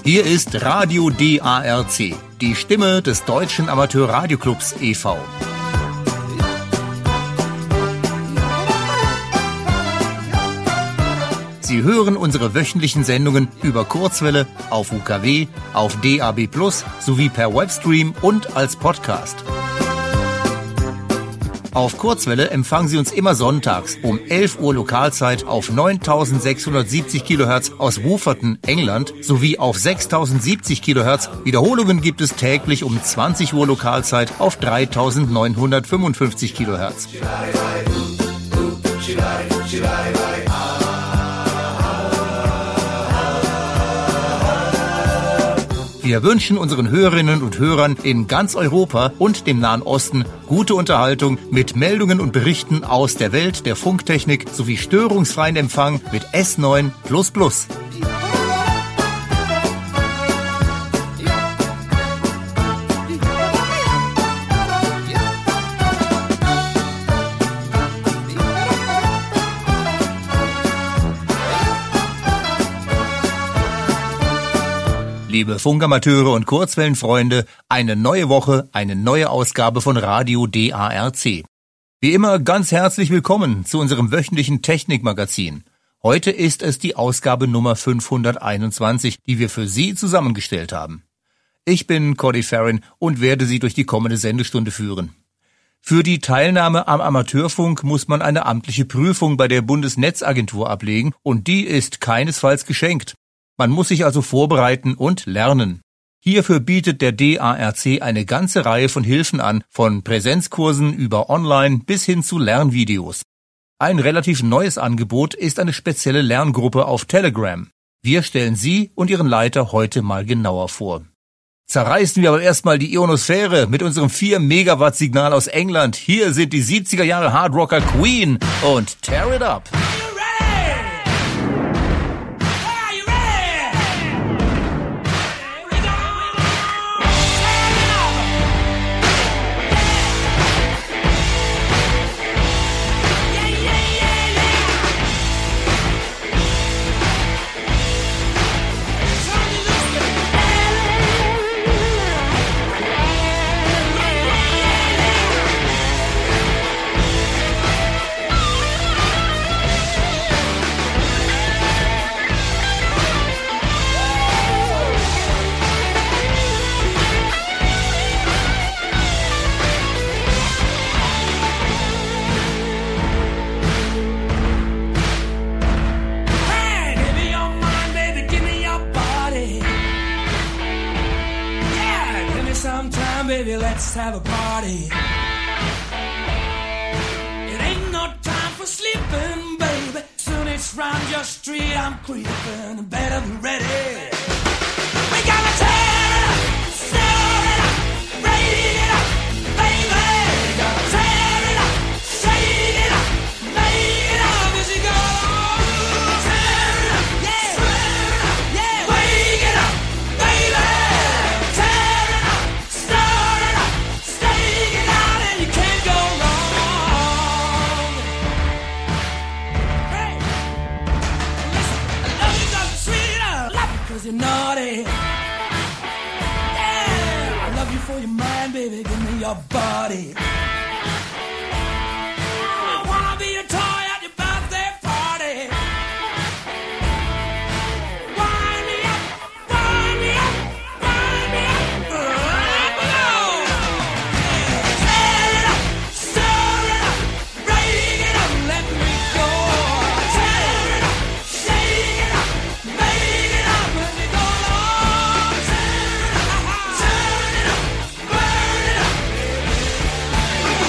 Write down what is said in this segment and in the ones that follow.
Hier ist Radio DARC, die Stimme des Deutschen Amateurradioclubs e.V. Sie hören unsere wöchentlichen Sendungen über Kurzwelle, auf UKW, auf DAB+ sowie per Webstream und als Podcast. Auf Kurzwelle empfangen Sie uns immer sonntags um 11 Uhr Lokalzeit auf 9670 kHz aus Wooferton, England, sowie auf 6070 kHz. Wiederholungen gibt es täglich um 20 Uhr Lokalzeit auf 3955 kHz. Wir wünschen unseren Hörerinnen und Hörern in ganz Europa und dem Nahen Osten gute Unterhaltung mit Meldungen und Berichten aus der Welt der Funktechnik sowie störungsfreien Empfang mit S9++. Liebe Funkamateure und Kurzwellenfreunde, eine neue Woche, eine neue Ausgabe von Radio DARC. Wie immer ganz herzlich willkommen zu unserem wöchentlichen Technikmagazin. Heute ist es die Ausgabe Nummer 521, die wir für Sie zusammengestellt haben. Ich bin Cody Farrin und werde Sie durch die kommende Sendestunde führen. Für die Teilnahme am Amateurfunk muss man eine amtliche Prüfung bei der Bundesnetzagentur ablegen und die ist keinesfalls geschenkt. Man muss sich also vorbereiten und lernen. Hierfür bietet der DARC eine ganze Reihe von Hilfen an, von Präsenzkursen über Online bis hin zu Lernvideos. Ein relativ neues Angebot ist eine spezielle Lerngruppe auf Telegram. Wir stellen Sie und Ihren Leiter heute mal genauer vor. Zerreißen wir aber erstmal die Ionosphäre mit unserem 4-Megawatt-Signal aus England. Hier sind die 70er Jahre Hardrocker Queen und Tear It Up. Baby, let's have a party. It ain't no time for sleeping, baby. Soon it's round your street, I'm creeping. Better be ready. We gotta tear it up, stir it up, raise it up, baby. We gotta tear it up, shake it up, make it up as you go. Tear it up, yeah, stir it up, yeah, wake it up, baby. You're naughty. Yeah, I love you for your mind, baby. Give me your body. I wanna be a toy at your birthday party. Wind me up, wind me up, wind me up. Tear it up, stir it up, break it up, let me go. Tear it up, shake it up, make it up. Turn it up, burn it up.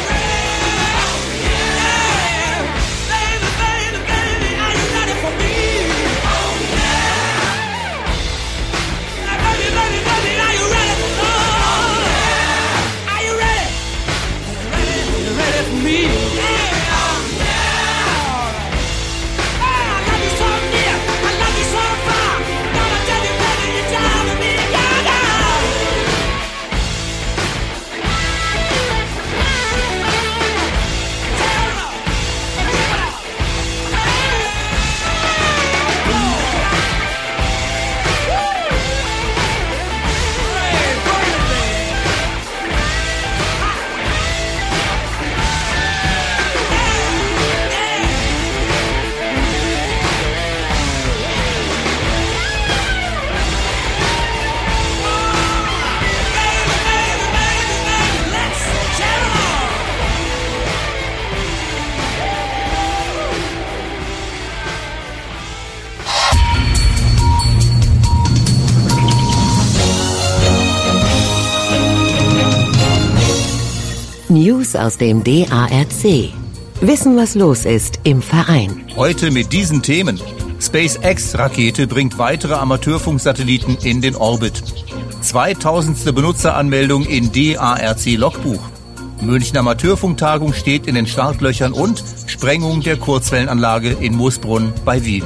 News aus dem DARC. Wissen, was los ist im Verein. Heute mit diesen Themen. SpaceX-Rakete bringt weitere Amateurfunksatelliten in den Orbit. 2000. Benutzeranmeldung in DARC-Logbuch. Münchner Amateurfunktagung steht in den Startlöchern und Sprengung der Kurzwellenanlage in Moosbrunn bei Wien.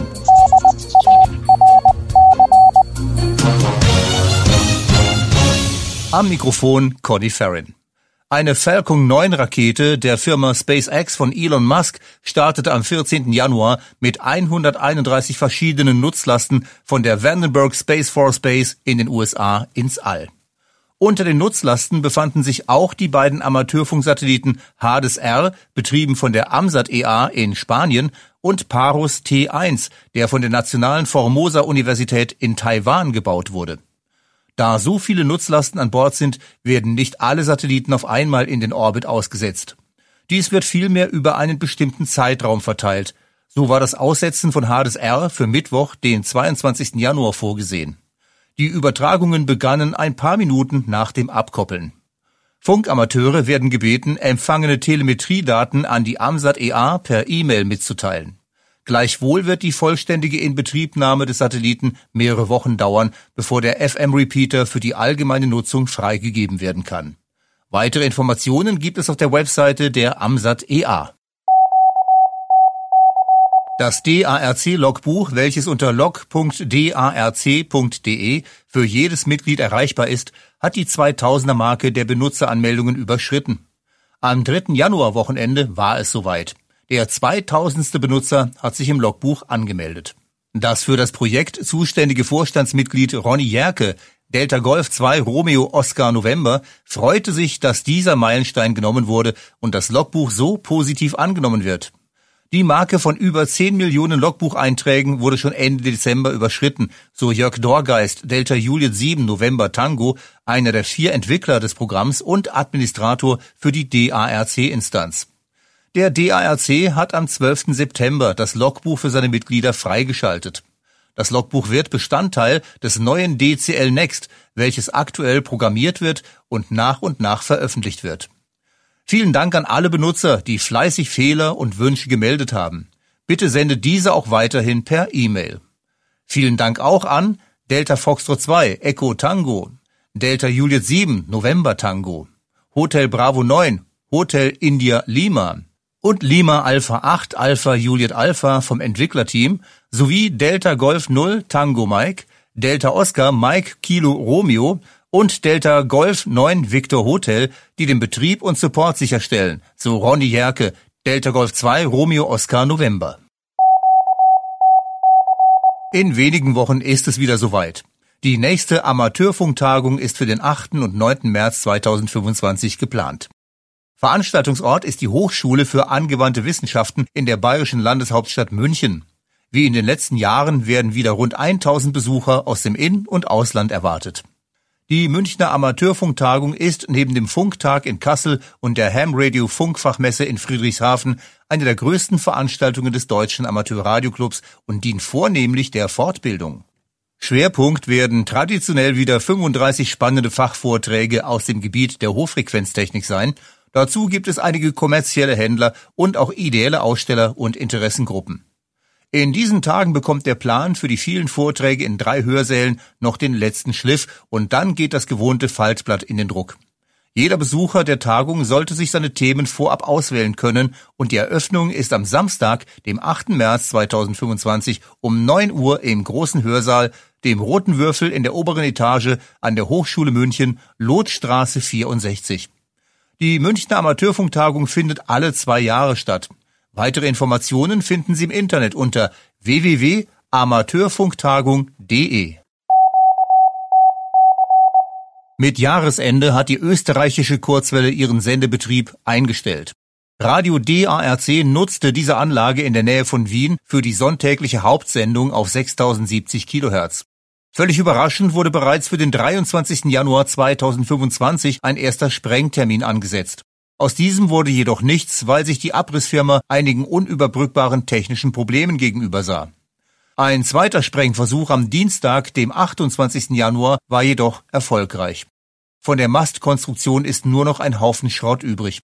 Am Mikrofon Conny Farrin. Eine Falcon 9 Rakete der Firma SpaceX von Elon Musk startete am 14. Januar mit 131 verschiedenen Nutzlasten von der Vandenberg Space Force Base in den USA ins All. Unter den Nutzlasten befanden sich auch die beiden Amateurfunksatelliten HADES-R, betrieben von der AMSAT EA in Spanien, und Parus T1, der von der Nationalen Formosa-Universität in Taiwan gebaut wurde. Da so viele Nutzlasten an Bord sind, werden nicht alle Satelliten auf einmal in den Orbit ausgesetzt. Dies wird vielmehr über einen bestimmten Zeitraum verteilt. So war das Aussetzen von HADES-R für Mittwoch, den 22. Januar vorgesehen. Die Übertragungen begannen ein paar Minuten nach dem Abkoppeln. Funkamateure werden gebeten, empfangene Telemetriedaten an die AMSAT EA per E-Mail mitzuteilen. Gleichwohl wird die vollständige Inbetriebnahme des Satelliten mehrere Wochen dauern, bevor der FM-Repeater für die allgemeine Nutzung freigegeben werden kann. Weitere Informationen gibt es auf der Webseite der AMSAT EA. Das DARC-Logbuch, welches unter log.darc.de für jedes Mitglied erreichbar ist, hat die 2000er-Marke der Benutzeranmeldungen überschritten. Am 3. Januar-Wochenende war es soweit. Der 2000. Benutzer hat sich im Logbuch angemeldet. Das für das Projekt zuständige Vorstandsmitglied Ronny Jerke, Delta Golf 2 Romeo Oscar November, freute sich, dass dieser Meilenstein genommen wurde und das Logbuch so positiv angenommen wird. Die Marke von über 10 Millionen Logbucheinträgen wurde schon Ende Dezember überschritten, so Jörg Dorgeist, Delta Juliet 7 November Tango, einer der 4 Entwickler des Programms und Administrator für die DARC-Instanz. Der DARC hat am 12. September das Logbuch für seine Mitglieder freigeschaltet. Das Logbuch wird Bestandteil des neuen DCL Next, welches aktuell programmiert wird und nach veröffentlicht wird. Vielen Dank an alle Benutzer, die fleißig Fehler und Wünsche gemeldet haben. Bitte sendet diese auch weiterhin per E-Mail. Vielen Dank auch an Delta Foxtrot 2 Echo Tango, Delta Juliet 7 November Tango, Hotel Bravo 9 Hotel India Lima und Lima Alpha 8 Alpha Juliet Alpha vom Entwicklerteam sowie Delta Golf 0 Tango Mike, Delta Oscar Mike Kilo Romeo und Delta Golf 9 Victor Hotel, die den Betrieb und Support sicherstellen, so Ronny Jerke, Delta Golf 2 Romeo Oscar November. In wenigen Wochen ist es wieder soweit. Die nächste Amateurfunktagung ist für den 8. und 9. März 2025 geplant. Veranstaltungsort ist die Hochschule für angewandte Wissenschaften in der bayerischen Landeshauptstadt München. Wie in den letzten Jahren werden wieder rund 1000 Besucher aus dem In- und Ausland erwartet. Die Münchner Amateurfunktagung ist neben dem Funktag in Kassel und der Ham Radio Funkfachmesse in Friedrichshafen eine der größten Veranstaltungen des deutschen Amateurradioclubs und dient vornehmlich der Fortbildung. Schwerpunkt werden traditionell wieder 35 spannende Fachvorträge aus dem Gebiet der Hochfrequenztechnik sein. Dazu gibt es einige kommerzielle Händler und auch ideelle Aussteller und Interessengruppen. In diesen Tagen bekommt der Plan für die vielen Vorträge in 3 Hörsälen noch den letzten Schliff und dann geht das gewohnte Faltblatt in den Druck. Jeder Besucher der Tagung sollte sich seine Themen vorab auswählen können und die Eröffnung ist am Samstag, dem 8. März 2025 um 9 Uhr im großen Hörsaal, dem Roten Würfel in der oberen Etage an der Hochschule München, Lothstraße 64. Die Münchner Amateurfunktagung findet alle 2 Jahre statt. Weitere Informationen finden Sie im Internet unter www.amateurfunktagung.de. Mit Jahresende hat die österreichische Kurzwelle ihren Sendebetrieb eingestellt. Radio DARC nutzte diese Anlage in der Nähe von Wien für die sonntägliche Hauptsendung auf 6070 kHz. Völlig überraschend wurde bereits für den 23. Januar 2025 ein erster Sprengtermin angesetzt. Aus diesem wurde jedoch nichts, weil sich die Abrissfirma einigen unüberbrückbaren technischen Problemen gegenübersah. Ein zweiter Sprengversuch am Dienstag, dem 28. Januar, war jedoch erfolgreich. Von der Mastkonstruktion ist nur noch ein Haufen Schrott übrig.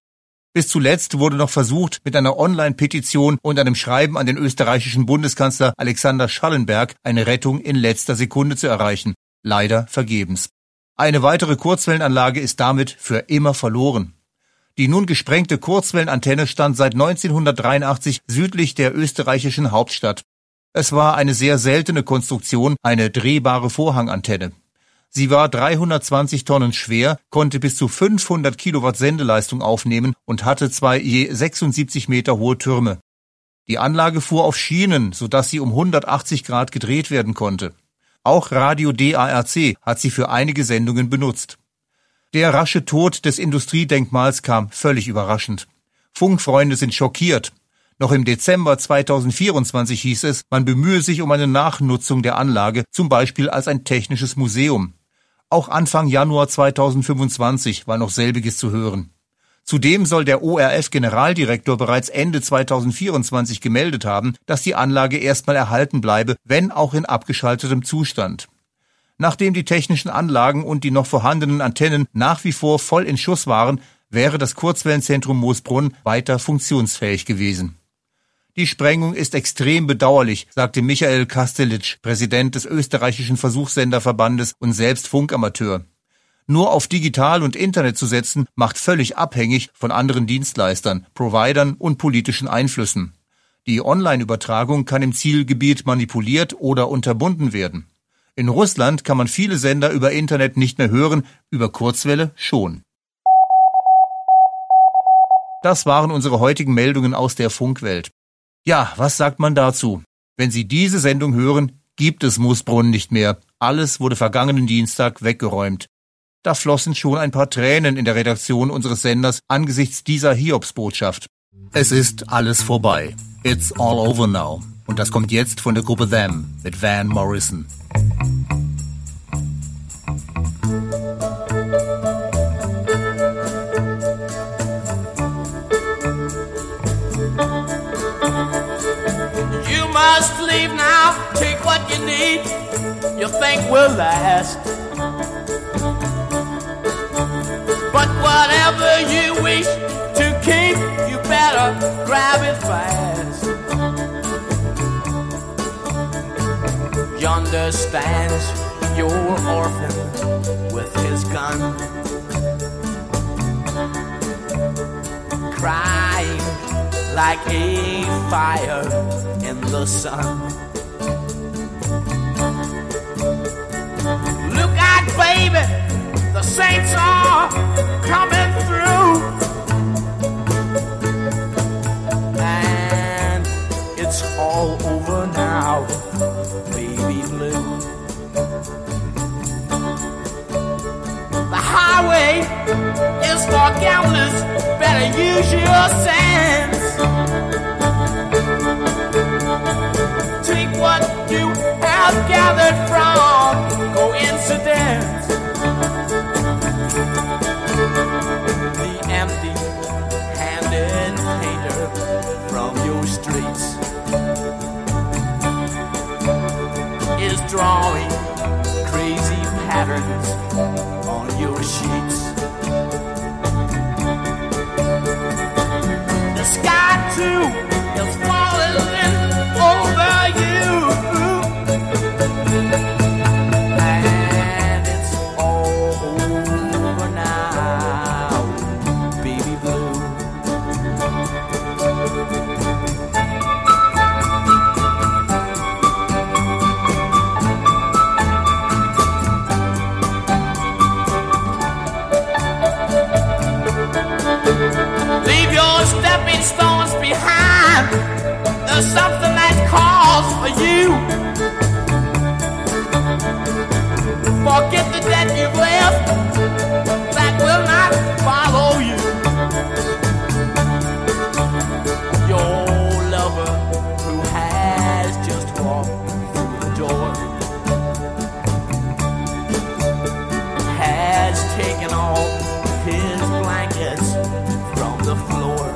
Bis zuletzt wurde noch versucht, mit einer Online-Petition und einem Schreiben an den österreichischen Bundeskanzler Alexander Schallenberg eine Rettung in letzter Sekunde zu erreichen. Leider vergebens. Eine weitere Kurzwellenanlage ist damit für immer verloren. Die nun gesprengte Kurzwellenantenne stand seit 1983 südlich der österreichischen Hauptstadt. Es war eine sehr seltene Konstruktion, eine drehbare Vorhangantenne. Sie war 320 Tonnen schwer, konnte bis zu 500 Kilowatt Sendeleistung aufnehmen und hatte 2 je 76 Meter hohe Türme. Die Anlage fuhr auf Schienen, sodass sie um 180 Grad gedreht werden konnte. Auch Radio DARC hat sie für einige Sendungen benutzt. Der rasche Tod des Industriedenkmals kam völlig überraschend. Funkfreunde sind schockiert. Noch im Dezember 2024 hieß es, man bemühe sich um eine Nachnutzung der Anlage, zum Beispiel als ein technisches Museum. Auch Anfang Januar 2025 war noch selbiges zu hören. Zudem soll der ORF-Generaldirektor bereits Ende 2024 gemeldet haben, dass die Anlage erstmal erhalten bleibe, wenn auch in abgeschaltetem Zustand. Nachdem die technischen Anlagen und die noch vorhandenen Antennen nach wie vor voll in Schuss waren, wäre das Kurzwellenzentrum Moosbrunn weiter funktionsfähig gewesen. Die Sprengung ist extrem bedauerlich, sagte Michael Kastelitsch, Präsident des österreichischen Versuchssenderverbandes und selbst Funkamateur. Nur auf Digital und Internet zu setzen, macht völlig abhängig von anderen Dienstleistern, Providern und politischen Einflüssen. Die Online-Übertragung kann im Zielgebiet manipuliert oder unterbunden werden. In Russland kann man viele Sender über Internet nicht mehr hören, über Kurzwelle schon. Das waren unsere heutigen Meldungen aus der Funkwelt. Ja, was sagt man dazu? Wenn Sie diese Sendung hören, gibt es Moosbrunn nicht mehr. Alles wurde vergangenen Dienstag weggeräumt. Da flossen schon ein paar Tränen in der Redaktion unseres Senders angesichts dieser Hiobsbotschaft. Es ist alles vorbei. It's all over now. Und das kommt jetzt von der Gruppe Them mit Van Morrison. Must leave now, take what you need, you think will last. But whatever you wish to keep, you better grab it fast. Yonder stands your orphan with his gun, crying like a fire in the sun. Look out, baby, the saints are coming through, and it's all over now, baby blue. The highway is for gamblers, better use your sense. Take what you have gathered from coincidence. The empty-handed painter from your streets is drawing crazy patterns on your sheets. The sky too is falling over you, and it's all over now, baby blue. Leave your stepping stones behind. There's something that calls for you. Forget the debt you've left, that will not follow you. Your lover who has just walked through the door has taken all his blankets from the floor.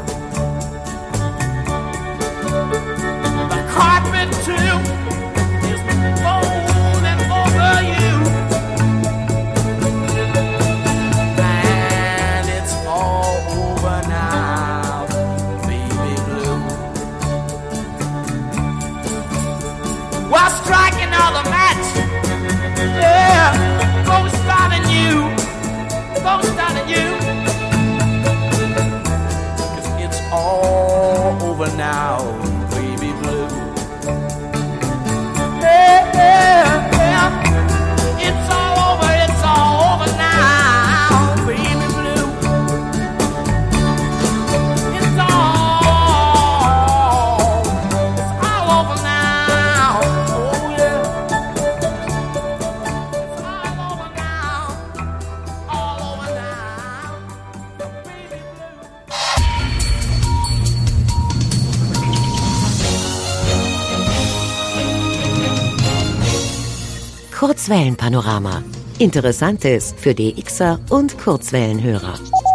The carpet too is folding over you, Kurzwellenpanorama. Interessantes für DXer und Kurzwellenhörer.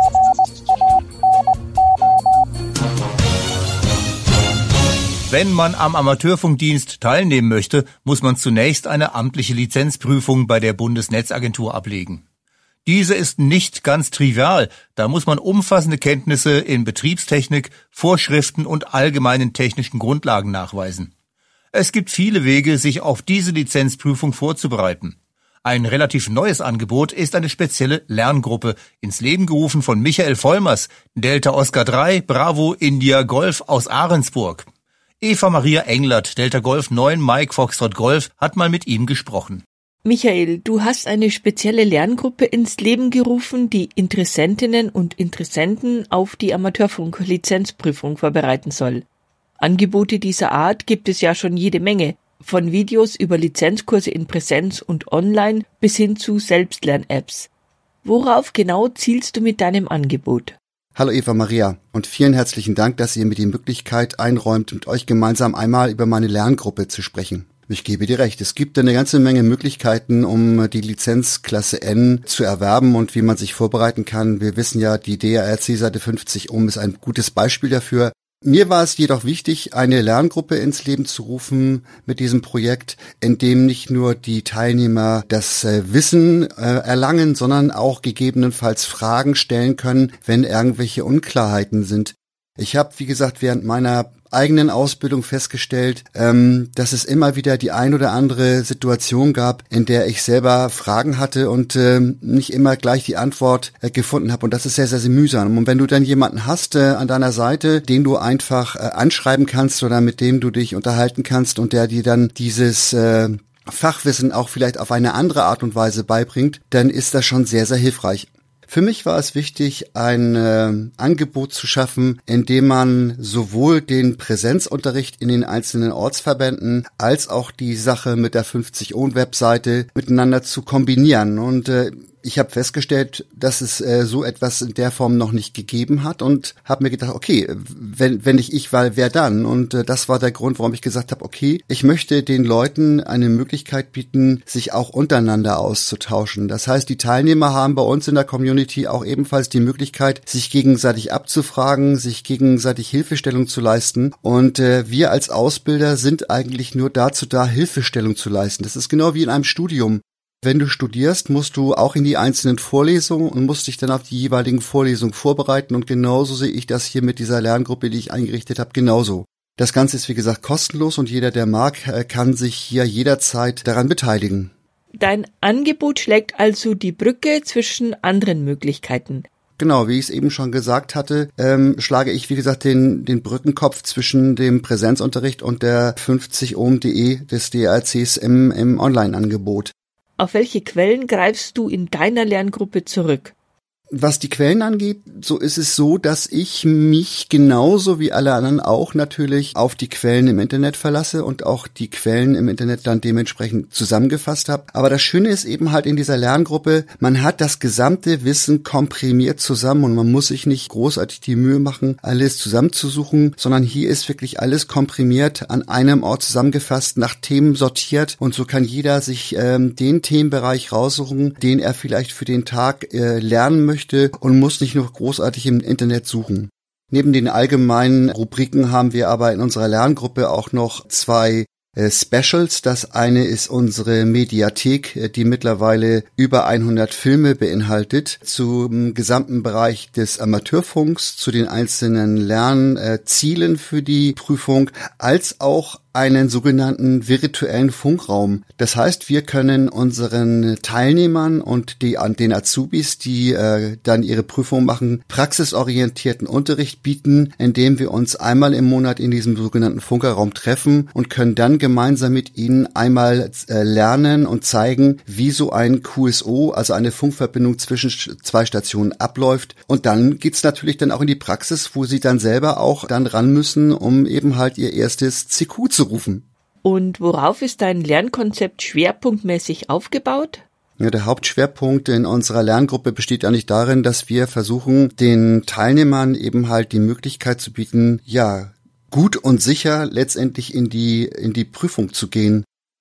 Wenn man am Amateurfunkdienst teilnehmen möchte, muss man zunächst eine amtliche Lizenzprüfung bei der Bundesnetzagentur ablegen. Diese ist nicht ganz trivial, da muss man umfassende Kenntnisse in Betriebstechnik, Vorschriften und allgemeinen technischen Grundlagen nachweisen. Es gibt viele Wege, sich auf diese Lizenzprüfung vorzubereiten. Ein relativ neues Angebot ist eine spezielle Lerngruppe, ins Leben gerufen von Michael Vollmers, Delta Oscar 3, Bravo India Golf aus Ahrensburg. Eva Maria Englert, Delta Golf 9, Mike Foxtrot Golf, hat mal mit ihm gesprochen. Michael, du hast eine spezielle Lerngruppe ins Leben gerufen, die Interessentinnen und Interessenten auf die Amateurfunk-Lizenzprüfung vorbereiten soll. Angebote dieser Art gibt es ja schon jede Menge, von Videos über Lizenzkurse in Präsenz und online bis hin zu Selbstlern-Apps. Worauf genau zielst du mit deinem Angebot? Hallo Eva Maria und vielen herzlichen Dank, dass ihr mir die Möglichkeit einräumt, mit euch gemeinsam einmal über meine Lerngruppe zu sprechen. Ich gebe dir recht, es gibt eine ganze Menge Möglichkeiten, um die Lizenzklasse N zu erwerben und wie man sich vorbereiten kann. Wir wissen ja, die DARC Seite 50 ist ein gutes Beispiel dafür. Mir war es jedoch wichtig, eine Lerngruppe ins Leben zu rufen mit diesem Projekt, in dem nicht nur die Teilnehmer das Wissen erlangen, sondern auch gegebenenfalls Fragen stellen können, wenn irgendwelche Unklarheiten sind. Ich habe, wie gesagt, während meiner eigenen Ausbildung festgestellt, dass es immer wieder die ein oder andere Situation gab, in der ich selber Fragen hatte und nicht immer gleich die Antwort gefunden habe. Und das ist sehr, sehr, sehr mühsam. Und wenn du dann jemanden hast an deiner Seite, den du einfach anschreiben kannst oder mit dem du dich unterhalten kannst und der dir dann dieses Fachwissen auch vielleicht auf eine andere Art und Weise beibringt, dann ist das schon sehr, sehr hilfreich. Für mich war es wichtig, ein Angebot zu schaffen, in dem man sowohl den Präsenzunterricht in den einzelnen Ortsverbänden als auch die Sache mit der 50-Ohm-Webseite miteinander zu kombinieren. Und ich habe festgestellt, dass es so etwas in der Form noch nicht gegeben hat und habe mir gedacht, okay, wenn nicht ich, wer dann? Und das war der Grund, warum ich gesagt habe, okay, ich möchte den Leuten eine Möglichkeit bieten, sich auch untereinander auszutauschen. Das heißt, die Teilnehmer haben bei uns in der Community auch ebenfalls die Möglichkeit, sich gegenseitig abzufragen, sich gegenseitig Hilfestellung zu leisten. Und wir als Ausbilder sind eigentlich nur dazu da, Hilfestellung zu leisten. Das ist genau wie in einem Studium. Wenn du studierst, musst du auch in die einzelnen Vorlesungen und musst dich dann auf die jeweiligen Vorlesungen vorbereiten und genauso sehe ich das hier mit dieser Lerngruppe, die ich eingerichtet habe, genauso. Das Ganze ist wie gesagt kostenlos und jeder, der mag, kann sich hier jederzeit daran beteiligen. Dein Angebot schlägt also die Brücke zwischen anderen Möglichkeiten. Genau, wie ich es eben schon gesagt hatte, schlage ich, wie gesagt, den Brückenkopf zwischen dem Präsenzunterricht und der 50ohm.de des DARCs im Online-Angebot. Auf welche Quellen greifst du in deiner Lerngruppe zurück? Was die Quellen angeht, so ist es so, dass ich mich genauso wie alle anderen auch natürlich auf die Quellen im Internet verlasse und auch die Quellen im Internet dann dementsprechend zusammengefasst habe. Aber das Schöne ist eben halt in dieser Lerngruppe, man hat das gesamte Wissen komprimiert zusammen und man muss sich nicht großartig die Mühe machen, alles zusammenzusuchen, sondern hier ist wirklich alles komprimiert an einem Ort zusammengefasst, nach Themen sortiert und so kann jeder sich den Themenbereich raussuchen, den er vielleicht für den Tag lernen möchte und muss nicht noch großartig im Internet suchen. Neben den allgemeinen Rubriken haben wir aber in unserer Lerngruppe auch noch 2 Specials. Das eine ist unsere Mediathek, die mittlerweile über 100 Filme beinhaltet, zum gesamten Bereich des Amateurfunks, zu den einzelnen Lernzielen für die Prüfung, als auch einen sogenannten virtuellen Funkraum. Das heißt, wir können unseren Teilnehmern und den Azubis, die dann ihre Prüfung machen, praxisorientierten Unterricht bieten, indem wir uns einmal im Monat in diesem sogenannten Funkerraum treffen und können dann gemeinsam mit ihnen einmal lernen und zeigen, wie so ein QSO, also eine Funkverbindung zwischen 2 Stationen abläuft. Und dann geht's natürlich dann auch in die Praxis, wo sie dann selber auch dann ran müssen, um eben halt ihr erstes CQ zu rufen. Und worauf ist dein Lernkonzept schwerpunktmäßig aufgebaut? Ja, der Hauptschwerpunkt in unserer Lerngruppe besteht eigentlich darin, dass wir versuchen, den Teilnehmern eben halt die Möglichkeit zu bieten, ja, gut und sicher letztendlich in die Prüfung zu gehen.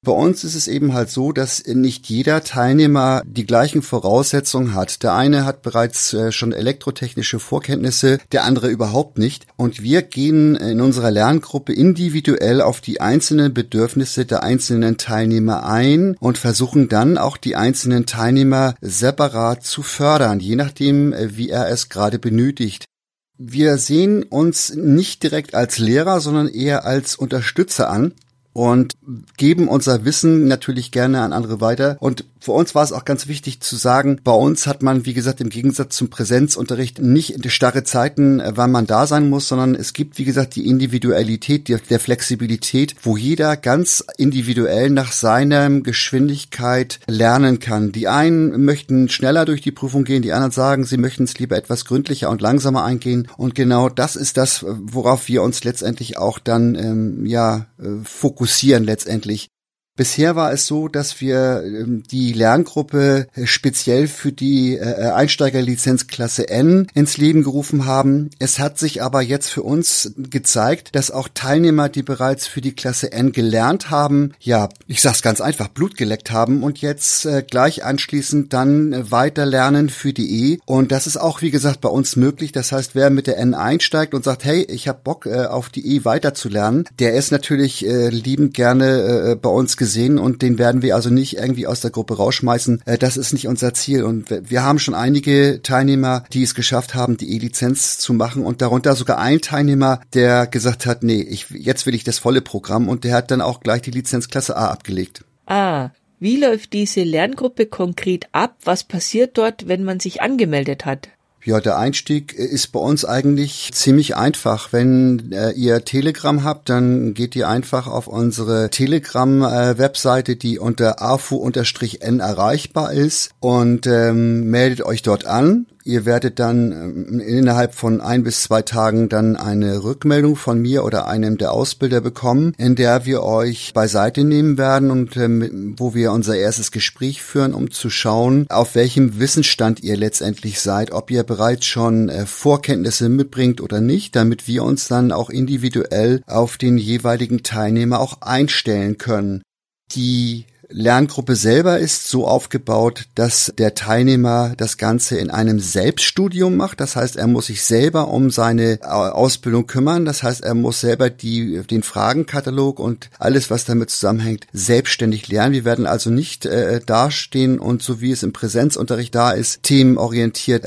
Bei uns ist es eben halt so, dass nicht jeder Teilnehmer die gleichen Voraussetzungen hat. Der eine hat bereits schon elektrotechnische Vorkenntnisse, der andere überhaupt nicht. Und wir gehen in unserer Lerngruppe individuell auf die einzelnen Bedürfnisse der einzelnen Teilnehmer ein und versuchen dann auch die einzelnen Teilnehmer separat zu fördern, je nachdem, wie er es gerade benötigt. Wir sehen uns nicht direkt als Lehrer, sondern eher als Unterstützer an und geben unser Wissen natürlich gerne an andere weiter. Und für uns war es auch ganz wichtig zu sagen, bei uns hat man, wie gesagt, im Gegensatz zum Präsenzunterricht nicht starre Zeiten, wann man da sein muss, sondern es gibt, wie gesagt, die Individualität, der Flexibilität, wo jeder ganz individuell nach seiner Geschwindigkeit lernen kann. Die einen möchten schneller durch die Prüfung gehen, die anderen sagen, sie möchten es lieber etwas gründlicher und langsamer eingehen. Und genau das ist das, worauf wir uns letztendlich auch dann fokussieren letztendlich. Bisher war es so, dass wir die Lerngruppe speziell für die Einsteigerlizenz Klasse N ins Leben gerufen haben. Es hat sich aber jetzt für uns gezeigt, dass auch Teilnehmer, die bereits für die Klasse N gelernt haben, ja, ich sag's ganz einfach, Blut geleckt haben und jetzt gleich anschließend dann weiter lernen für die E. Und das ist auch, wie gesagt, bei uns möglich. Das heißt, wer mit der N einsteigt und sagt, hey, ich habe Bock auf die E weiter zu lernen, der ist natürlich liebend gerne bei uns gesehen und den werden wir also nicht irgendwie aus der Gruppe rausschmeißen. Das ist nicht unser Ziel und wir haben schon einige Teilnehmer, die es geschafft haben, die E-Lizenz zu machen und darunter sogar ein Teilnehmer, der gesagt hat, nee, jetzt will ich das volle Programm und der hat dann auch gleich die Lizenz Klasse A abgelegt. Wie läuft diese Lerngruppe konkret ab? Was passiert dort, wenn man sich angemeldet hat? Ja, der Einstieg ist bei uns eigentlich ziemlich einfach. Wenn ihr Telegram habt, dann geht ihr einfach auf unsere Telegram-Webseite, die unter afu-n erreichbar ist und meldet euch dort an. Ihr werdet dann innerhalb von 1 bis 2 Tagen dann eine Rückmeldung von mir oder einem der Ausbilder bekommen, in der wir euch beiseite nehmen werden und wo wir unser erstes Gespräch führen, um zu schauen, auf welchem Wissensstand ihr letztendlich seid, ob ihr bereits schon Vorkenntnisse mitbringt oder nicht, damit wir uns dann auch individuell auf den jeweiligen Teilnehmer auch einstellen können. Die Lerngruppe selber ist so aufgebaut, dass der Teilnehmer das Ganze in einem Selbststudium macht. Das heißt, er muss sich selber um seine Ausbildung kümmern. Das heißt, er muss selber den Fragenkatalog und alles, was damit zusammenhängt, selbstständig lernen. Wir werden also nicht dastehen und so wie es im Präsenzunterricht da ist, themenorientiert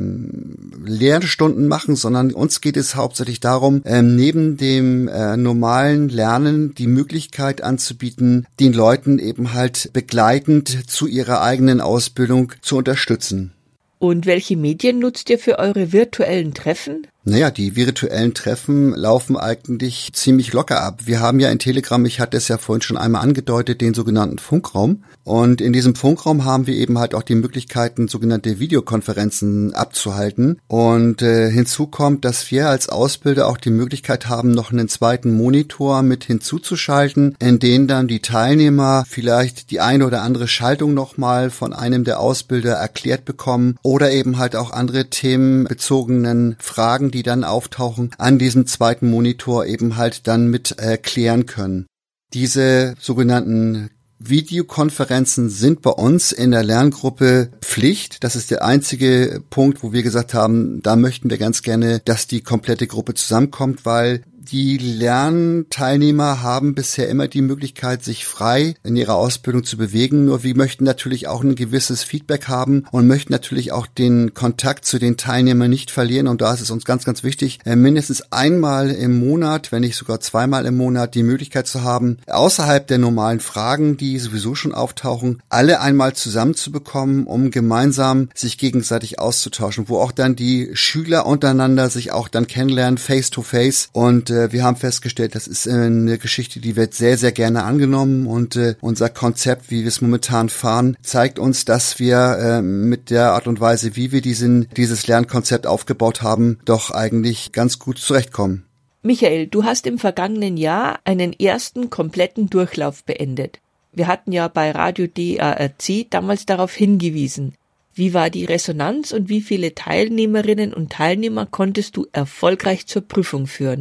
Lehrstunden machen, sondern uns geht es hauptsächlich darum, neben dem normalen Lernen die Möglichkeit anzubieten, den Leuten eben halt begleitend zu ihrer eigenen Ausbildung zu unterstützen. Und welche Medien nutzt ihr für eure virtuellen Treffen? Naja, die virtuellen Treffen laufen eigentlich ziemlich locker ab. Wir haben ja in Telegram, ich hatte es ja vorhin schon einmal angedeutet, den sogenannten Funkraum. Und in diesem Funkraum haben wir eben halt auch die Möglichkeiten, sogenannte Videokonferenzen abzuhalten. Und hinzu kommt, dass wir als Ausbilder auch die Möglichkeit haben, noch einen zweiten Monitor mit hinzuzuschalten, in den dann die Teilnehmer vielleicht die eine oder andere Schaltung nochmal von einem der Ausbilder erklärt bekommen oder eben halt auch andere themenbezogenen Fragen, die dann auftauchen, an diesem zweiten Monitor eben halt dann mit klären können. Diese sogenannten Videokonferenzen sind bei uns in der Lerngruppe Pflicht. Das ist der einzige Punkt, wo wir gesagt haben, da möchten wir ganz gerne, dass die komplette Gruppe zusammenkommt, weil die Lernteilnehmer haben bisher immer die Möglichkeit, sich frei in ihrer Ausbildung zu bewegen. Nur wir möchten natürlich auch ein gewisses Feedback haben und möchten natürlich auch den Kontakt zu den Teilnehmern nicht verlieren. Und da ist es uns ganz, ganz wichtig, mindestens einmal im Monat, wenn nicht sogar zweimal im Monat, die Möglichkeit zu haben, außerhalb der normalen Fragen, die sowieso schon auftauchen, alle einmal zusammenzubekommen, um gemeinsam sich gegenseitig auszutauschen, wo auch dann die Schüler untereinander sich auch dann kennenlernen, face to face. Und wir haben festgestellt, das ist eine Geschichte, die wird sehr, sehr gerne angenommen und unser Konzept, wie wir es momentan fahren, zeigt uns, dass wir mit der Art und Weise, wie wir dieses Lernkonzept aufgebaut haben, doch eigentlich ganz gut zurechtkommen. Michael, du hast im vergangenen Jahr einen ersten kompletten Durchlauf beendet. Wir hatten ja bei Radio DARC damals darauf hingewiesen. Wie war die Resonanz und wie viele Teilnehmerinnen und Teilnehmer konntest du erfolgreich zur Prüfung führen?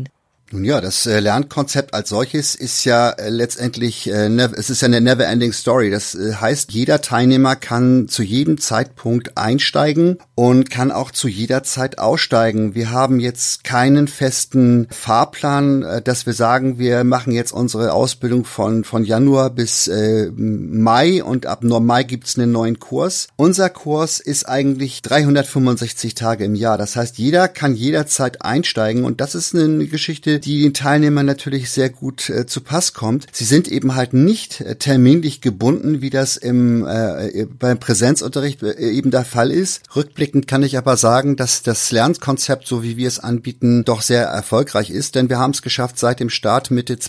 Nun ja, das Lernkonzept als solches ist ja letztendlich, es ist ja eine never-ending Story. Das heißt, jeder Teilnehmer kann zu jedem Zeitpunkt einsteigen und kann auch zu jeder Zeit aussteigen. Wir haben jetzt keinen festen Fahrplan, dass wir sagen, wir machen jetzt unsere Ausbildung von Januar bis Mai und ab Mai gibt's einen neuen Kurs. Unser Kurs ist eigentlich 365 Tage im Jahr. Das heißt, jeder kann jederzeit einsteigen und das ist eine Geschichte, die den Teilnehmern natürlich sehr gut zu Pass kommt. Sie sind eben halt nicht terminlich gebunden, wie das beim Präsenzunterricht eben der Fall ist. Rückblickend kann ich aber sagen, dass das Lernkonzept, so wie wir es anbieten, doch sehr erfolgreich ist, denn wir haben es geschafft, seit dem Start Mitte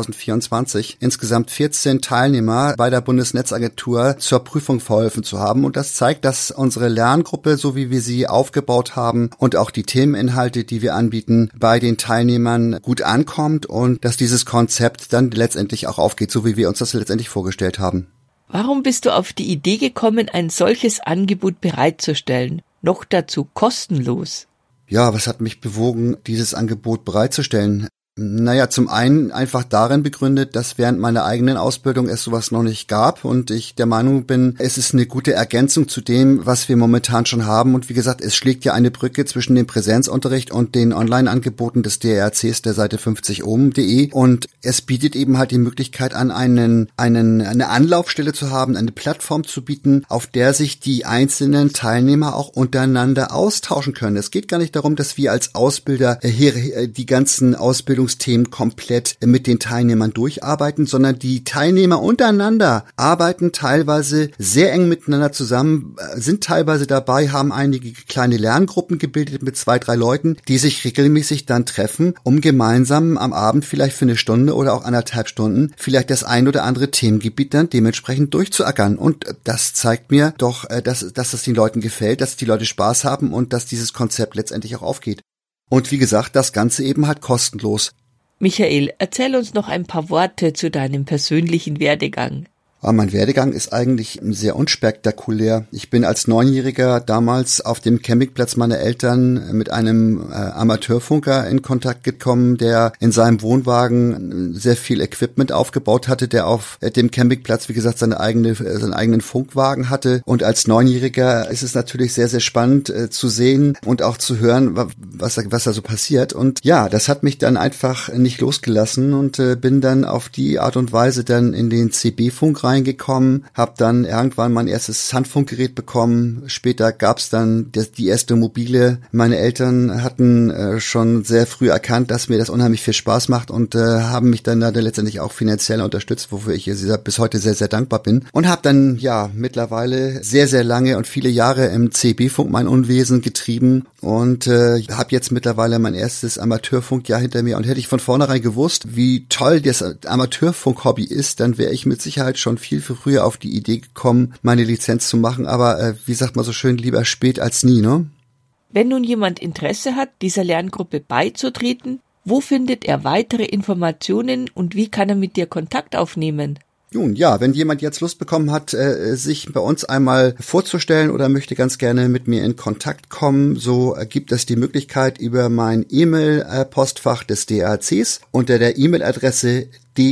2024 insgesamt 14 Teilnehmer bei der Bundesnetzagentur zur Prüfung verholfen zu haben und das zeigt, dass unsere Lerngruppe, so wie wir sie aufgebaut haben und auch die Themeninhalte, die wir anbieten, bei den Teilnehmern gut ankommt und dass dieses Konzept dann letztendlich auch aufgeht, so wie wir uns das letztendlich vorgestellt haben. Warum bist du auf die Idee gekommen, ein solches Angebot bereitzustellen, noch dazu kostenlos? Ja, was hat mich bewogen, dieses Angebot bereitzustellen? Naja, zum einen einfach darin begründet, dass während meiner eigenen Ausbildung es sowas noch nicht gab und ich der Meinung bin, es ist eine gute Ergänzung zu dem, was wir momentan schon haben und wie gesagt, es schlägt ja eine Brücke zwischen dem Präsenzunterricht und den Online-Angeboten des DRCs der Seite 50ohm.de und es bietet eben halt die Möglichkeit an, eine Anlaufstelle zu haben, eine Plattform zu bieten, auf der sich die einzelnen Teilnehmer auch untereinander austauschen können. Es geht gar nicht darum, dass wir als Ausbilder hier die ganzen Ausbildungsthemen komplett mit den Teilnehmern durcharbeiten, sondern die Teilnehmer untereinander arbeiten teilweise sehr eng miteinander zusammen, sind teilweise dabei, haben einige kleine Lerngruppen gebildet mit 2, 3 Leuten, die sich regelmäßig dann treffen, um gemeinsam am Abend vielleicht für eine Stunde oder auch 1,5 Stunden vielleicht das ein oder andere Themengebiet dann dementsprechend durchzuackern. Und das zeigt mir doch, dass es den Leuten gefällt, dass die Leute Spaß haben und dass dieses Konzept letztendlich auch aufgeht. Und wie gesagt, das Ganze eben halt kostenlos. Michael, erzähl uns noch ein paar Worte zu deinem persönlichen Werdegang. Mein Werdegang ist eigentlich sehr unspektakulär. Ich bin als 9-Jähriger damals auf dem Campingplatz meiner Eltern mit einem Amateurfunker in Kontakt gekommen, der in seinem Wohnwagen sehr viel Equipment aufgebaut hatte, der auf dem Campingplatz, wie gesagt, seinen eigenen Funkwagen hatte. Und als 9-Jähriger ist es natürlich sehr, sehr spannend zu sehen und auch zu hören, was da so passiert. Und ja, das hat mich dann einfach nicht losgelassen und bin dann auf die Art und Weise dann in den CB-Funk reingekommen, habe dann irgendwann mein erstes Handfunkgerät bekommen. Später gab's dann die erste mobile. Meine Eltern hatten schon sehr früh erkannt, dass mir das unheimlich viel Spaß macht und haben mich dann letztendlich auch finanziell unterstützt, wofür ich bis heute sehr, sehr dankbar bin. Und habe dann ja mittlerweile sehr, sehr lange und viele Jahre im CB-Funk mein Unwesen getrieben und habe jetzt mittlerweile mein erstes Amateurfunkjahr hinter mir. Und hätte ich von vornherein gewusst, wie toll das Amateurfunk-Hobby ist, dann wäre ich mit Sicherheit schon viel früher auf die Idee gekommen, meine Lizenz zu machen, aber wie sagt man so schön, lieber spät als nie, ne? Wenn nun jemand Interesse hat, dieser Lerngruppe beizutreten, wo findet er weitere Informationen und wie kann er mit dir Kontakt aufnehmen? Nun ja, wenn jemand jetzt Lust bekommen hat, sich bei uns einmal vorzustellen oder möchte ganz gerne mit mir in Kontakt kommen, so gibt es die Möglichkeit über mein E-Mail-Postfach des DACs unter der E-Mail-Adresse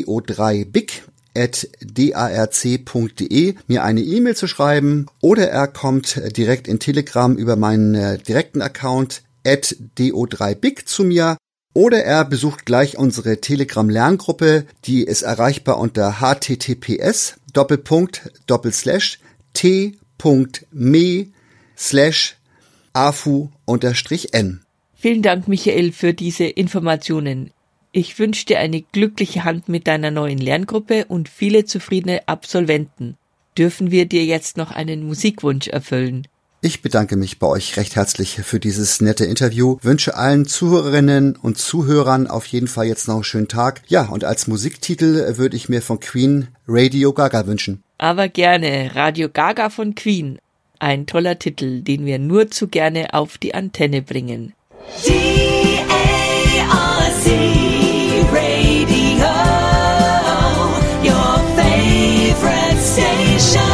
do3big@darc.de mir eine E-Mail zu schreiben oder er kommt direkt in Telegram über meinen direkten Account @do3big zu mir oder er besucht gleich unsere Telegram-Lerngruppe, die ist erreichbar unter https://t.me/afu_n. Vielen Dank, Michael, für diese Informationen. Ich wünsche dir eine glückliche Hand mit deiner neuen Lerngruppe und viele zufriedene Absolventen. Dürfen wir dir jetzt noch einen Musikwunsch erfüllen? Ich bedanke mich bei euch recht herzlich für dieses nette Interview, wünsche allen Zuhörerinnen und Zuhörern auf jeden Fall jetzt noch einen schönen Tag. Ja, und als Musiktitel würde ich mir von Queen Radio Gaga wünschen. Aber gerne, Radio Gaga von Queen. Ein toller Titel, den wir nur zu gerne auf die Antenne bringen. DARC Radio, your favorite station.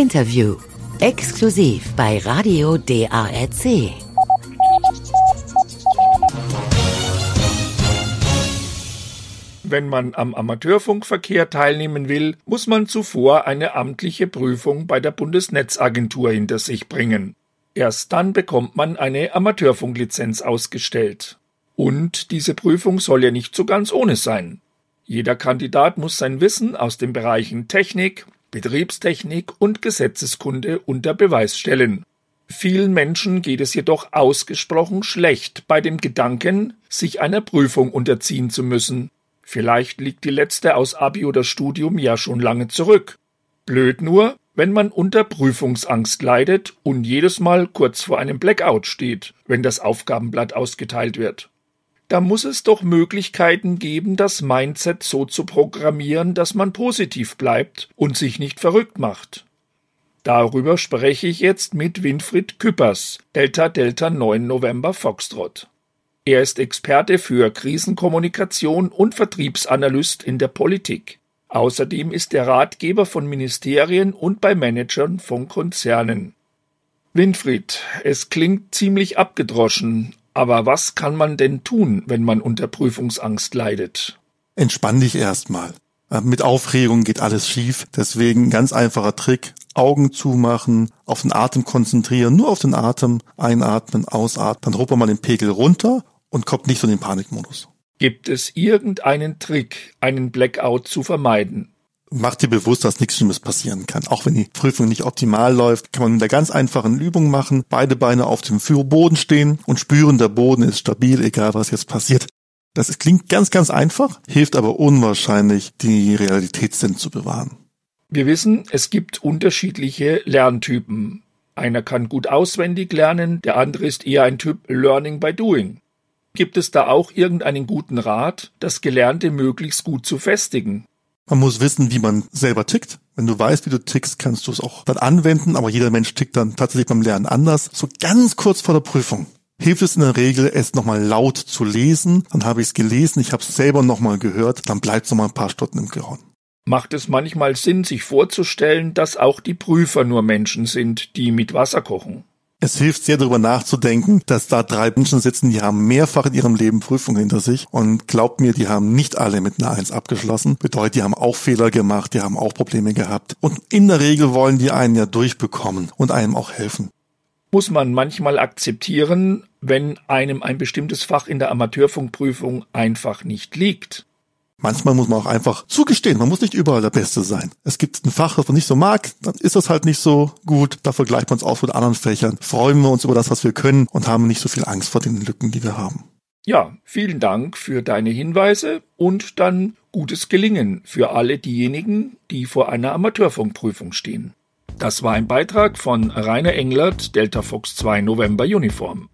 Interview. Exklusiv bei Radio DARC. Wenn man am Amateurfunkverkehr teilnehmen will, muss man zuvor eine amtliche Prüfung bei der Bundesnetzagentur hinter sich bringen. Erst dann bekommt man eine Amateurfunklizenz ausgestellt. Und diese Prüfung soll ja nicht so ganz ohne sein. Jeder Kandidat muss sein Wissen aus den Bereichen Technik, Betriebstechnik und Gesetzeskunde unter Beweis stellen. Vielen Menschen geht es jedoch ausgesprochen schlecht bei dem Gedanken, sich einer Prüfung unterziehen zu müssen. Vielleicht liegt die letzte aus Abi oder Studium ja schon lange zurück. Blöd nur, wenn man unter Prüfungsangst leidet und jedes Mal kurz vor einem Blackout steht, wenn das Aufgabenblatt ausgeteilt wird. Da muss es doch Möglichkeiten geben, das Mindset so zu programmieren, dass man positiv bleibt und sich nicht verrückt macht. Darüber spreche ich jetzt mit Winfried Küppers, Delta 9 November Foxtrot. Er ist Experte für Krisenkommunikation und Vertriebsanalyst in der Politik. Außerdem ist er Ratgeber von Ministerien und bei Managern von Konzernen. Winfried, es klingt ziemlich abgedroschen, aber was kann man denn tun, wenn man unter Prüfungsangst leidet? Entspann dich erstmal. Mit Aufregung geht alles schief, deswegen ganz einfacher Trick. Augen zumachen, auf den Atem konzentrieren, nur auf den Atem, einatmen, ausatmen, dann ruppert man den Pegel runter und kommt nicht in den Panikmodus. Gibt es irgendeinen Trick, einen Blackout zu vermeiden? Mach dir bewusst, dass nichts Schlimmes passieren kann. Auch wenn die Prüfung nicht optimal läuft, kann man mit einer ganz einfachen Übung machen. Beide Beine auf dem Boden stehen und spüren, der Boden ist stabil, egal was jetzt passiert. Das klingt ganz, ganz einfach, hilft aber unwahrscheinlich, die Realitätssinn zu bewahren. Wir wissen, es gibt unterschiedliche Lerntypen. Einer kann gut auswendig lernen, der andere ist eher ein Typ Learning by Doing. Gibt es da auch irgendeinen guten Rat, das Gelernte möglichst gut zu festigen? Man muss wissen, wie man selber tickt. Wenn du weißt, wie du tickst, kannst du es auch dann anwenden, aber jeder Mensch tickt dann tatsächlich beim Lernen anders. So ganz kurz vor der Prüfung hilft es in der Regel, es nochmal laut zu lesen. Dann habe ich es gelesen, ich habe es selber nochmal gehört, dann bleibt es nochmal ein paar Stunden im Gehirn. Macht es manchmal Sinn, sich vorzustellen, dass auch die Prüfer nur Menschen sind, die mit Wasser kochen? Es hilft sehr, darüber nachzudenken, dass da 3 Menschen sitzen, die haben mehrfach in ihrem Leben Prüfungen hinter sich. Und glaubt mir, die haben nicht alle mit einer 1 abgeschlossen. Bedeutet, die haben auch Fehler gemacht, die haben auch Probleme gehabt. Und in der Regel wollen die einen ja durchbekommen und einem auch helfen. Muss man manchmal akzeptieren, wenn einem ein bestimmtes Fach in der Amateurfunkprüfung einfach nicht liegt? Manchmal muss man auch einfach zugestehen, man muss nicht überall der Beste sein. Es gibt ein Fach, das man nicht so mag, dann ist das halt nicht so gut. Da vergleicht man uns auch mit anderen Fächern. Freuen wir uns über das, was wir können und haben nicht so viel Angst vor den Lücken, die wir haben. Ja, vielen Dank für deine Hinweise und dann gutes Gelingen für alle diejenigen, die vor einer Amateurfunkprüfung stehen. Das war ein Beitrag von Rainer Englert, Delta Fox 2 November Uniform.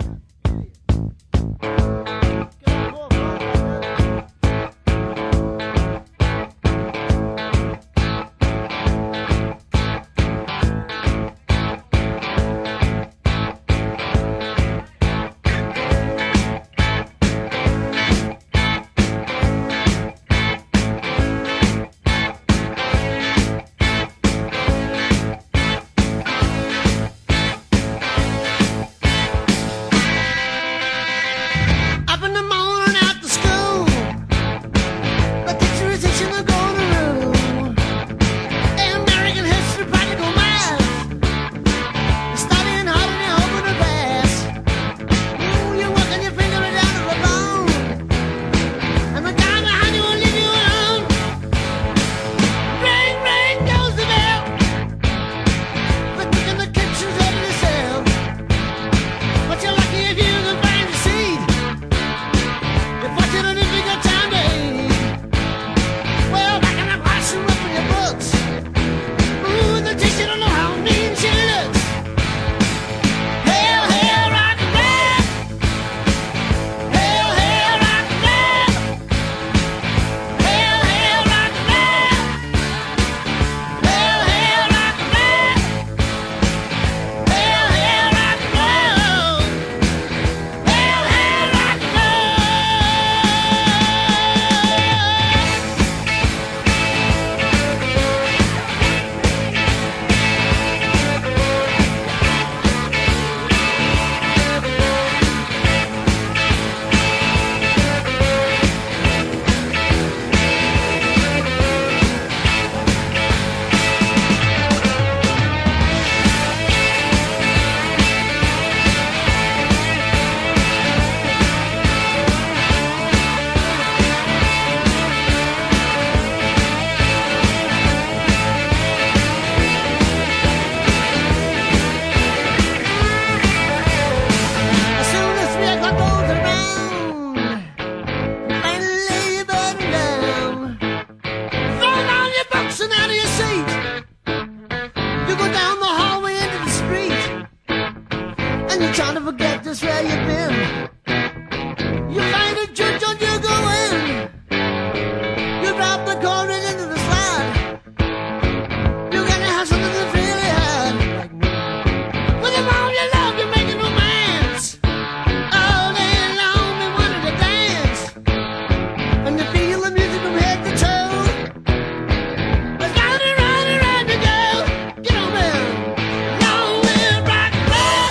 and you're trying to forget just where you've been. You find a church and you go in. You drop the cord right into the slide. You gotta have something that's really hard. With them all you love, you're making romance. All day long, they wanted to dance. And you feel the music from head to toe. But round and round and round you go. Get on there. Long live rock and roll.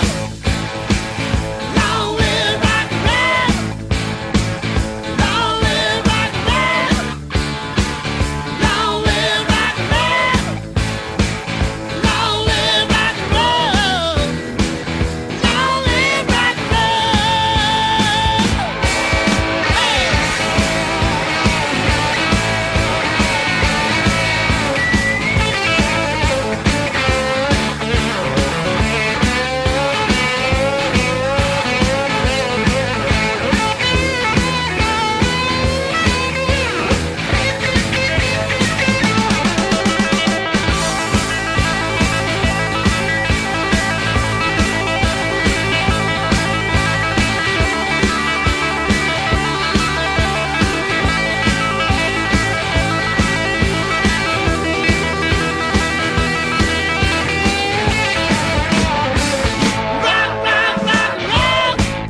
Long live rock and roll. Long live rock and roll. Long live rock and roll. Long live rock and roll. Long live rock and roll. Hey. Rock, rock, rock and roll.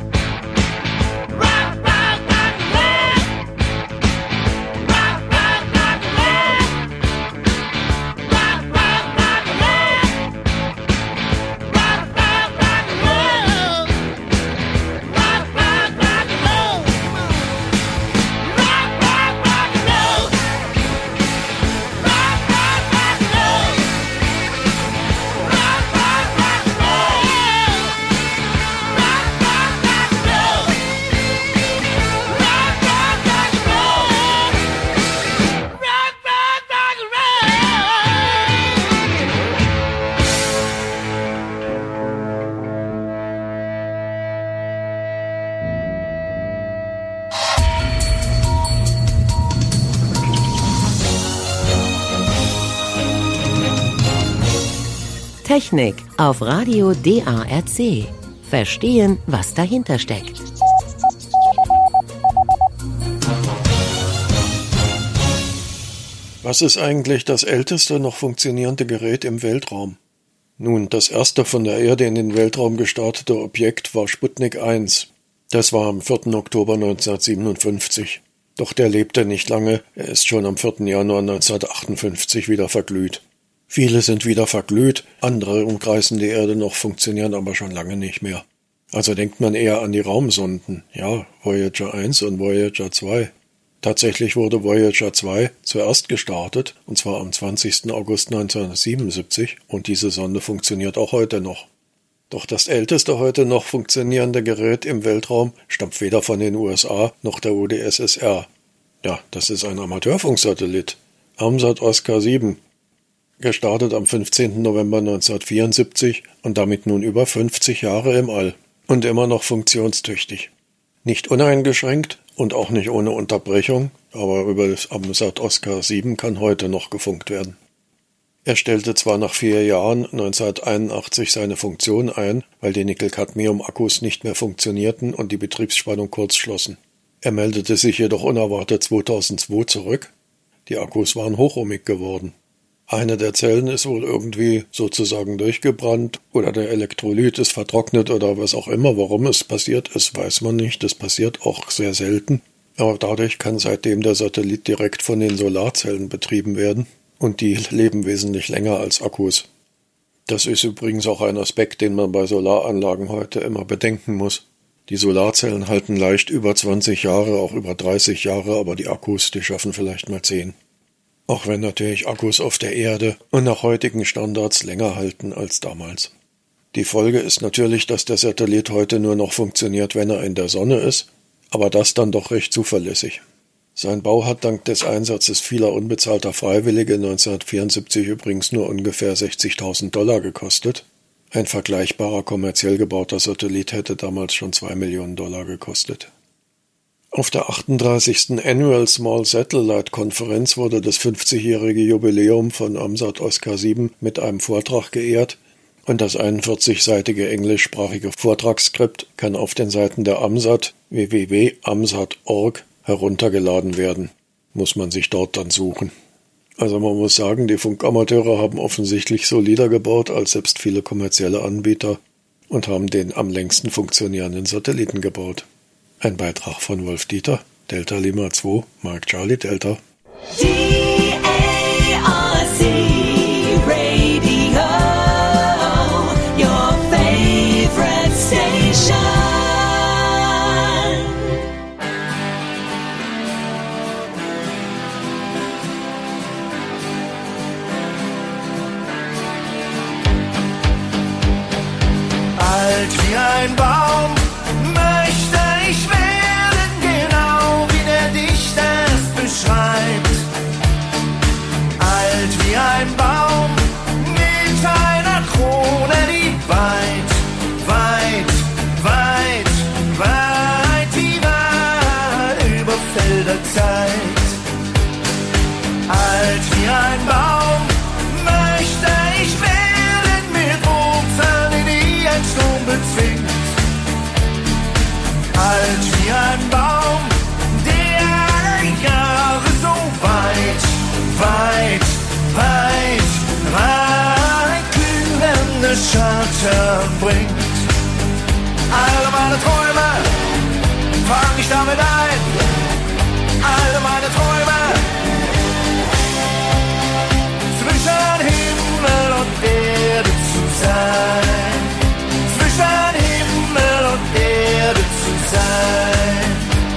Rock, rock, rock and roll. Rock, rock, rock and roll. Rock, rock, rock and roll. Rock, rock, rock and roll. Rock, rock, rock and roll. Rock, rock, rock and roll. Rock, rock, rock and roll. Rock, rock, rock and roll. Rock, rock, rock and roll. Rock, rock, rock and roll. Rock, rock, rock and Technik auf Radio DARC. Verstehen, was dahinter steckt. Was ist eigentlich das älteste noch funktionierende Gerät im Weltraum? Nun, das erste von der Erde in den Weltraum gestartete Objekt war Sputnik 1. Das war am 4. Oktober 1957. Doch der lebte nicht lange, er ist schon am 4. Januar 1958 wieder verglüht. Viele sind wieder verglüht, andere umkreisen die Erde noch, funktionieren aber schon lange nicht mehr. Also denkt man eher an die Raumsonden, ja, Voyager 1 und Voyager 2. Tatsächlich wurde Voyager 2 zuerst gestartet, und zwar am 20. August 1977, und diese Sonde funktioniert auch heute noch. Doch das älteste heute noch funktionierende Gerät im Weltraum stammt weder von den USA noch der UdSSR. Ja, das ist ein Amateurfunksatellit, AMSAT Oscar 7. Gestartet am 15. November 1974 und damit nun über 50 Jahre im All und immer noch funktionstüchtig. Nicht uneingeschränkt und auch nicht ohne Unterbrechung, aber über das AMSAT Oscar 7 kann heute noch gefunkt werden. Er stellte zwar nach 4 Jahren 1981 seine Funktion ein, weil die Nickel-Cadmium-Akkus nicht mehr funktionierten und die Betriebsspannung kurz schlossen. Er meldete sich jedoch unerwartet 2002 zurück. Die Akkus waren hochohmig geworden. Eine der Zellen ist wohl irgendwie sozusagen durchgebrannt oder der Elektrolyt ist vertrocknet oder was auch immer. Warum es passiert ist, weiß man nicht. Das passiert auch sehr selten. Aber dadurch kann seitdem der Satellit direkt von den Solarzellen betrieben werden und die leben wesentlich länger als Akkus. Das ist übrigens auch ein Aspekt, den man bei Solaranlagen heute immer bedenken muss. Die Solarzellen halten leicht über 20 Jahre, auch über 30 Jahre, aber die Akkus, die schaffen vielleicht mal 10. Auch wenn natürlich Akkus auf der Erde und nach heutigen Standards länger halten als damals. Die Folge ist natürlich, dass der Satellit heute nur noch funktioniert, wenn er in der Sonne ist, aber das dann doch recht zuverlässig. Sein Bau hat dank des Einsatzes vieler unbezahlter Freiwillige 1974 übrigens nur ungefähr $60.000 gekostet. Ein vergleichbarer kommerziell gebauter Satellit hätte damals schon $2 Millionen gekostet. Auf der 38. Annual Small Satellite Konferenz wurde das 50-jährige Jubiläum von AMSAT Oscar 7 mit einem Vortrag geehrt, Und das 41-seitige englischsprachige Vortragsskript kann auf den Seiten der AMSAT www.amsat.org heruntergeladen werden. Muss man sich dort dann suchen. Also man muss sagen, die Funkamateure haben offensichtlich solider gebaut als selbst viele kommerzielle Anbieter und haben den am längsten funktionierenden Satelliten gebaut. Ein Beitrag von Wolf Dieter, Delta Lima 2, Mike Charlie Delta. DARC Radio, your favorite station. Alt wie ein Baum möchte ich werden, genau wie der Dichter es beschreibt. Alt wie ein Baum mit einer Krone, die weit, weit, weit, weit, wie weit über Felder zeigt. Alt wie ein Baum möchte ich werden, mit Wurzeln, die ein Sturm bezwingt. Alt wie ein Baum, der alle Jahre so weit, weit, weit, weit kühlende Schatten bringt. Alle meine Träume fang ich damit ein. Alle meine Träume zwischen Himmel und Erde zu sein. Zwischen Himmel und Erde zu sein.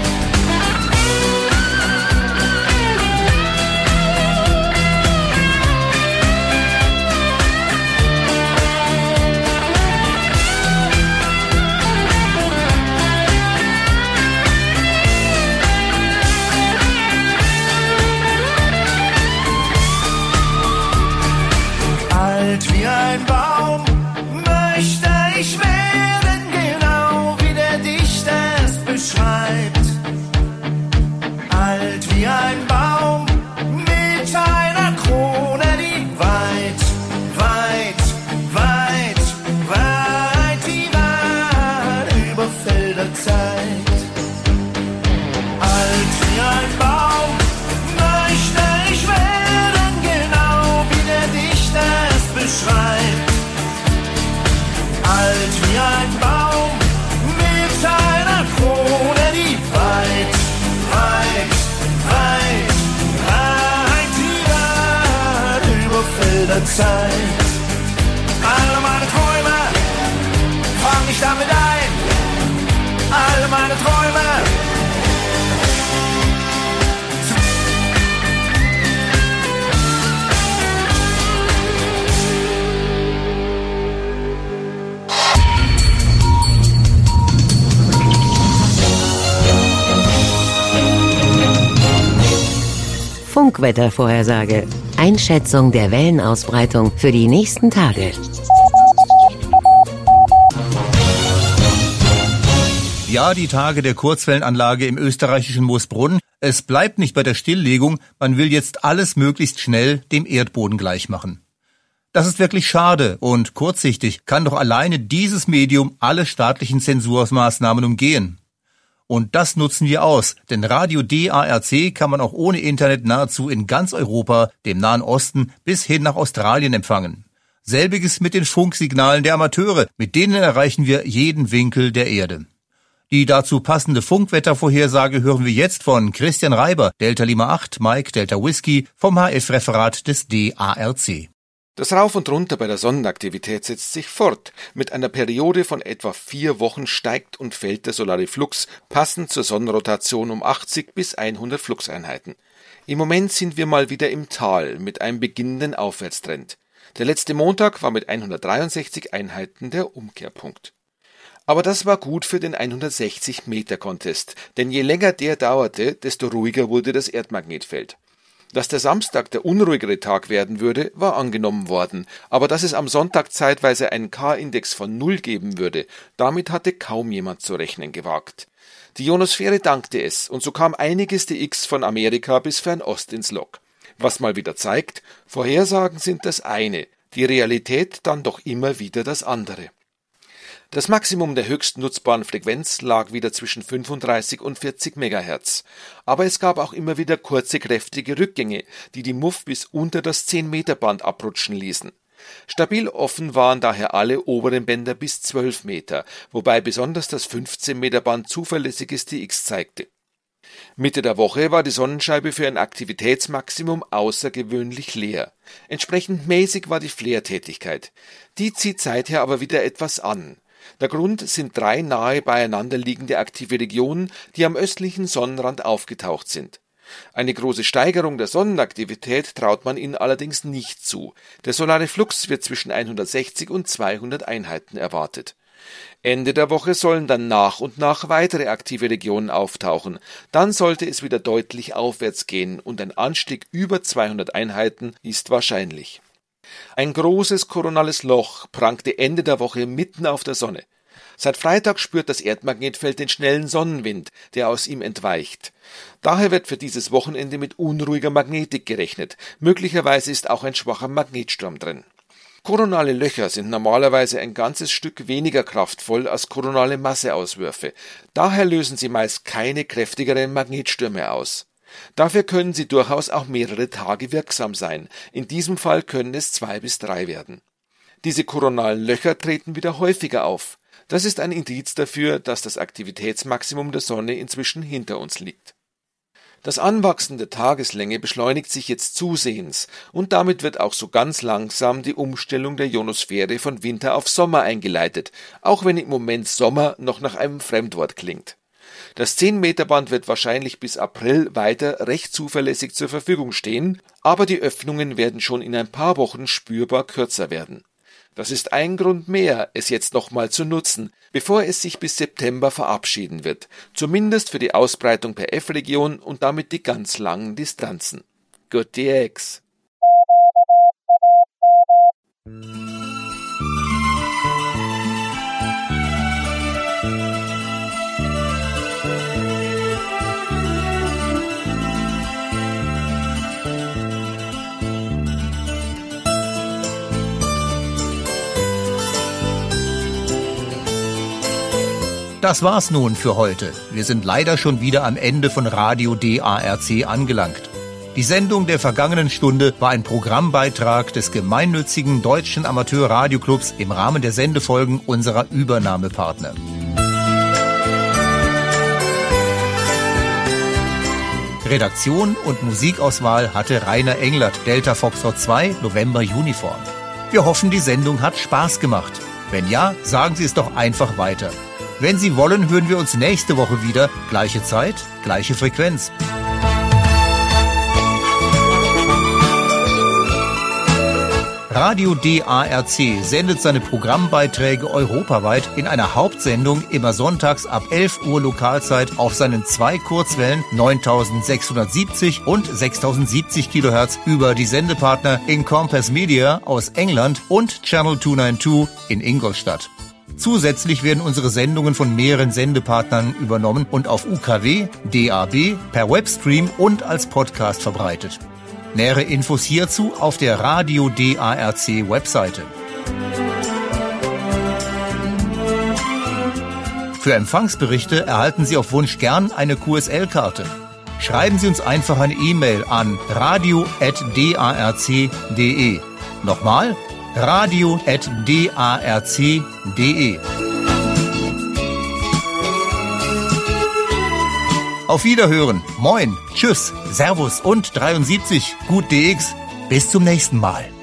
Alt wie ein Baum möchte ich werden, genau wie der Dichter es beschreibt. Alt wie ein Baum mit einer Krone, die weit, weit, weit, weit, die weit über Felder zeigt. Alt wie ein Baum möchte ich werden, genau wie der Dichter es beschreibt. Alt wie ein Baum mit einer Krone, die weit, weit, weit, weit, die weit über Felder zeigt. Alle meine Träume fang ich damit ein. Alle meine Träume. Funkwettervorhersage. Einschätzung der Wellenausbreitung für die nächsten Tage. Ja, die Tage der Kurzwellenanlage im österreichischen Moosbrunn. Es bleibt nicht bei der Stilllegung, man will jetzt alles möglichst schnell dem Erdboden gleichmachen. Das ist wirklich schade und kurzsichtig kann doch alleine dieses Medium alle staatlichen Zensurmaßnahmen umgehen. Und das nutzen wir aus, denn Radio DARC kann man auch ohne Internet nahezu in ganz Europa, dem Nahen Osten bis hin nach Australien empfangen. Selbiges mit den Funksignalen der Amateure, mit denen erreichen wir jeden Winkel der Erde. Die dazu passende Funkwettervorhersage hören wir jetzt von Christian Reiber, Delta Lima 8, Mike Delta Whisky, vom HF-Referat des DARC. Das Rauf und Runter bei der Sonnenaktivität setzt sich fort. Mit einer Periode von etwa 4 Wochen steigt und fällt der Solariflux passend zur Sonnenrotation um 80 bis 100 Fluxeinheiten. Im Moment sind wir mal wieder im Tal mit einem beginnenden Aufwärtstrend. Der letzte Montag war mit 163 Einheiten der Umkehrpunkt. Aber das war gut für den 160-Meter-Contest, denn je länger der dauerte, desto ruhiger wurde das Erdmagnetfeld. Dass der Samstag der unruhigere Tag werden würde, war angenommen worden, aber dass es am Sonntag zeitweise einen K-Index von 0 geben würde, damit hatte kaum jemand zu rechnen gewagt. Die Ionosphäre dankte es, und so kam einiges DX von Amerika bis Fernost ins Log. Was mal wieder zeigt, Vorhersagen sind das eine, Die Realität dann doch immer wieder das andere. Das Maximum der höchsten nutzbaren Frequenz lag wieder zwischen 35 und 40 MHz. Aber es gab auch immer wieder kurze, kräftige Rückgänge, die die MUF bis unter das 10-Meter-Band abrutschen ließen. Stabil offen waren daher alle oberen Bänder bis 12 Meter, wobei besonders das 15-Meter-Band zuverlässiges TX zeigte. Mitte der Woche war die Sonnenscheibe für ein Aktivitätsmaximum außergewöhnlich leer. Entsprechend mäßig war die Flare-Tätigkeit. Die zieht seither aber wieder etwas an. Der Grund sind 3 nahe beieinander liegende aktive Regionen, die am östlichen Sonnenrand aufgetaucht sind. Eine große Steigerung der Sonnenaktivität traut man ihnen allerdings nicht zu. Der solare Flux wird zwischen 160 und 200 Einheiten erwartet. Ende der Woche sollen dann nach und nach weitere aktive Regionen auftauchen. Dann sollte es wieder deutlich aufwärts gehen und ein Anstieg über 200 Einheiten ist wahrscheinlich. Ein großes koronales Loch prangte Ende der Woche mitten auf der Sonne. Seit Freitag spürt das Erdmagnetfeld den schnellen Sonnenwind, der aus ihm entweicht. Daher wird für dieses Wochenende mit unruhiger Magnetik gerechnet. Möglicherweise ist auch ein schwacher Magnetsturm drin. Koronale Löcher sind normalerweise ein ganzes Stück weniger kraftvoll als koronale Masseauswürfe. Daher lösen sie meist keine kräftigeren Magnetstürme aus. Dafür können sie durchaus auch mehrere Tage wirksam sein. In diesem Fall können es 2 bis 3 werden. Diese koronalen Löcher treten wieder häufiger auf. Das ist ein Indiz dafür, dass das Aktivitätsmaximum der Sonne inzwischen hinter uns liegt. Das Anwachsen der Tageslänge beschleunigt sich jetzt zusehends und damit wird auch so ganz langsam die Umstellung der Ionosphäre von Winter auf Sommer eingeleitet, auch wenn im Moment Sommer noch nach einem Fremdwort klingt. Das 10-Meter-Band wird wahrscheinlich bis April weiter recht zuverlässig zur Verfügung stehen, aber die Öffnungen werden schon in ein paar Wochen spürbar kürzer werden. Das ist ein Grund mehr, es jetzt nochmal zu nutzen, bevor es sich bis September verabschieden wird, zumindest für die Ausbreitung per F-Region und damit die ganz langen Distanzen. Good DX! Das war's nun für heute. Wir sind leider schon wieder am Ende von Radio DARC angelangt. Die Sendung der vergangenen Stunde war ein Programmbeitrag des gemeinnützigen Deutschen Amateur-Radioclubs im Rahmen der Sendefolgen unserer Übernahmepartner. Redaktion und Musikauswahl hatte Rainer Englert, Delta Foxtrot 2, November Uniform. Wir hoffen, die Sendung hat Spaß gemacht. Wenn ja, sagen Sie es doch einfach weiter. Wenn Sie wollen, hören wir uns nächste Woche wieder. Gleiche Zeit, gleiche Frequenz. Radio DARC sendet seine Programmbeiträge europaweit in einer Hauptsendung immer sonntags ab 11 Uhr Lokalzeit auf seinen 2 Kurzwellen 9670 und 6070 kHz über die Sendepartner Encompass Media aus England und Channel 292 in Ingolstadt. Zusätzlich werden unsere Sendungen von mehreren Sendepartnern übernommen und auf UKW, DAB, per Webstream und als Podcast verbreitet. Nähere Infos hierzu auf der Radio DARC Webseite. Für Empfangsberichte erhalten Sie auf Wunsch gern eine QSL-Karte. Schreiben Sie uns einfach eine E-Mail an radio@darc.de. Nochmal, radio@darc.de. Auf Wiederhören, moin, tschüss, servus und 73, gut DX. Bis zum nächsten Mal.